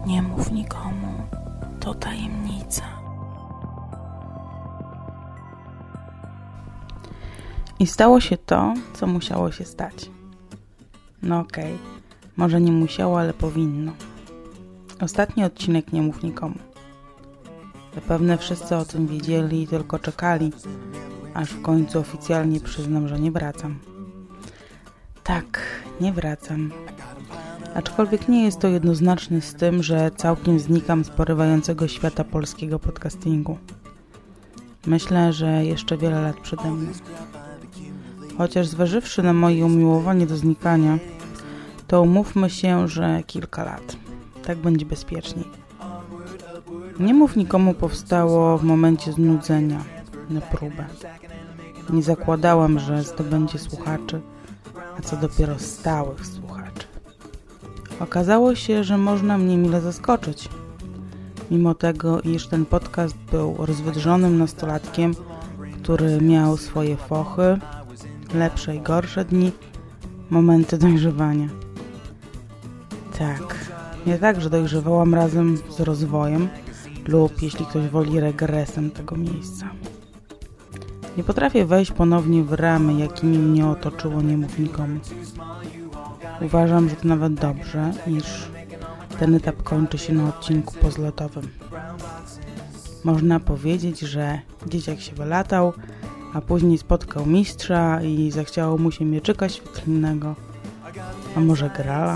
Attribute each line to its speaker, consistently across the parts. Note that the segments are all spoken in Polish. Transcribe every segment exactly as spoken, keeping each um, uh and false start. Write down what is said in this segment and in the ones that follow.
Speaker 1: Nie mów nikomu, to tajemnica. I stało się to, co musiało się stać. No okej, okay. Może nie musiało, ale powinno. Ostatni odcinek Nie mów nikomu. Zapewne wszyscy o tym wiedzieli i tylko czekali, aż w końcu oficjalnie przyznam, że nie wracam. Tak, nie wracam. Aczkolwiek nie jest to jednoznaczne z tym, że całkiem znikam z porywającego świata polskiego podcastingu. Myślę, że jeszcze wiele lat przede mną. Chociaż zważywszy na moje umiłowanie do znikania, to umówmy się, że kilka lat. Tak będzie bezpieczniej. Nie mów nikomu powstało w momencie znudzenia, na próbę. Nie zakładałam, że zdobędzie słuchaczy, a co dopiero stałych słuchaczy. Okazało się, że można mnie mile zaskoczyć. Mimo tego, iż ten podcast był rozwydrzonym nastolatkiem, który miał swoje fochy, lepsze i gorsze dni, momenty dojrzewania. Tak, ja także dojrzewałam razem z rozwojem lub, jeśli ktoś woli, regresem tego miejsca. Nie potrafię wejść ponownie w ramy, jakimi mnie otoczyło Nie mów nikomu. Uważam, że to nawet dobrze, iż ten etap kończy się na odcinku pozlotowym. Można powiedzieć, że dzieciak się wylatał, a później spotkał mistrza i zachciało mu się mieczyka świetlnego, a może grala.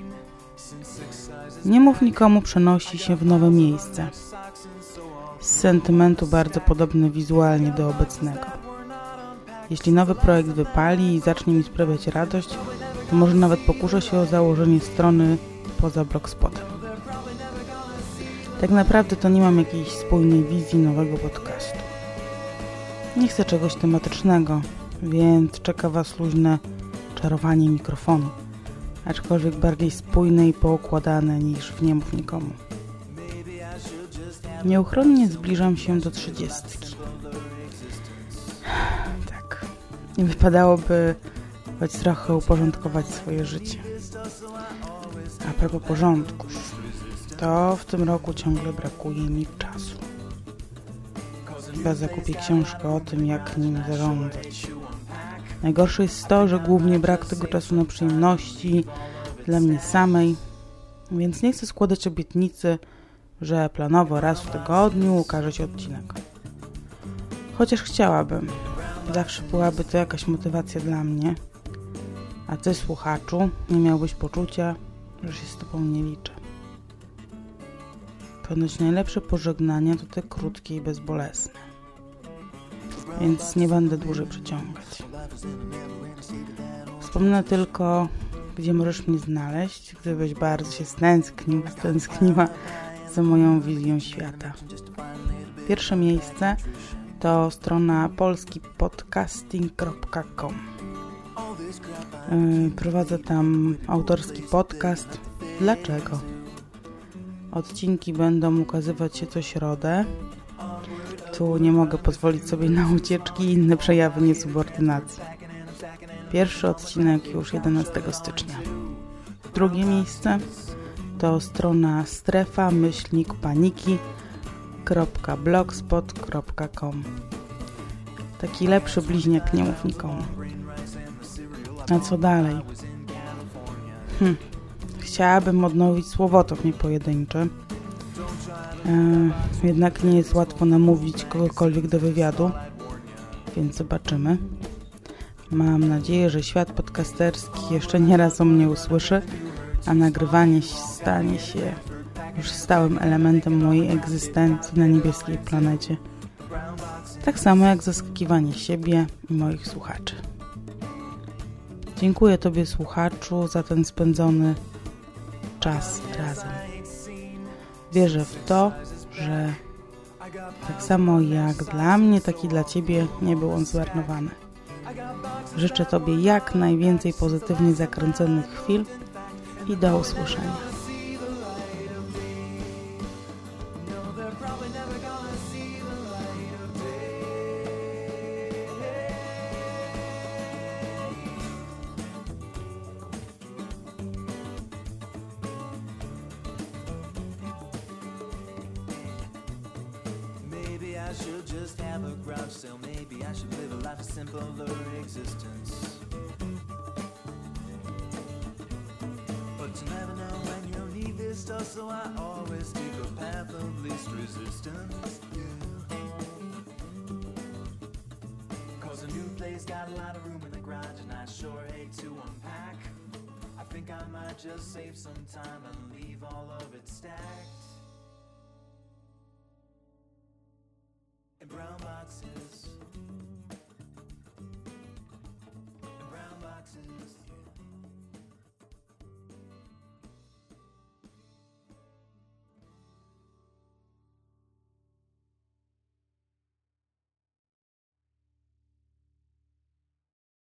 Speaker 1: Nie mów nikomu przenosi się w nowe miejsce. Z sentymentu bardzo podobny wizualnie do obecnego. Jeśli nowy projekt wypali i zacznie mi sprawiać radość, to może nawet pokuszę się o założenie strony poza blogspotem. Tak naprawdę to nie mam jakiejś spójnej wizji nowego podcastu. Nie chcę czegoś tematycznego, więc czeka Was luźne czarowanie mikrofonu, aczkolwiek bardziej spójne i poukładane niż w Nie mów nikomu. Nieuchronnie zbliżam się do trzydziestki. Tak. I wypadałoby choć trochę uporządkować swoje życie. A propos porządków, to w tym roku ciągle brakuje mi czasu. Chyba zakupię książkę o tym, jak nim zarządzać. Najgorsze jest to, że głównie brak tego czasu na przyjemności dla mnie samej, więc nie chcę składać obietnicy, że planowo raz w tygodniu ukaże się odcinek. Chociaż chciałabym. Zawsze byłaby to jakaś motywacja dla mnie. A Ty, słuchaczu, nie miałbyś poczucia, że się z Tobą nie liczę. Ponoć najlepsze pożegnania to te krótkie i bezbolesne. Więc nie będę dłużej przeciągać. Wspomnę tylko, gdzie możesz mnie znaleźć, gdybyś bardzo się stęsknił, stęskniła za moją wizją świata. Pierwsze miejsce to strona polski podcasting kropka com. Yy, prowadzę tam autorski podcast. Dlaczego? Odcinki będą ukazywać się co środę. Tu nie mogę pozwolić sobie na ucieczki i inne przejawy niesubordynacji. Pierwszy odcinek już jedenastego stycznia. Drugie miejsce to strona strefa myślnik paniki kropka blogspot kropka com. Taki lepszy bliźniak Nie mów nikomu. A co dalej? Hm. Chciałabym odnowić słowotok niepojedynczy. E, jednak nie jest łatwo namówić kogokolwiek do wywiadu, więc zobaczymy. Mam nadzieję, że świat podcasterski jeszcze nie raz o mnie usłyszy, a nagrywanie stanie się już stałym elementem mojej egzystencji na niebieskiej planecie. Tak samo jak zaskakiwanie siebie i moich słuchaczy. Dziękuję Tobie, słuchaczu, za ten spędzony czas razem. Wierzę w to, że tak samo jak dla mnie, tak i dla Ciebie nie był on zmarnowany. Życzę Tobie jak najwięcej pozytywnie zakręconych chwil i do usłyszenia.
Speaker 2: just have a garage sale. Maybe I should live a life of simpler existence. But you never know when you'll need this stuff, so I always take the path of least resistance. Cause a new place got a lot of room in the garage, and I sure hate to unpack. I think I might just save some time and leave all of it stacked.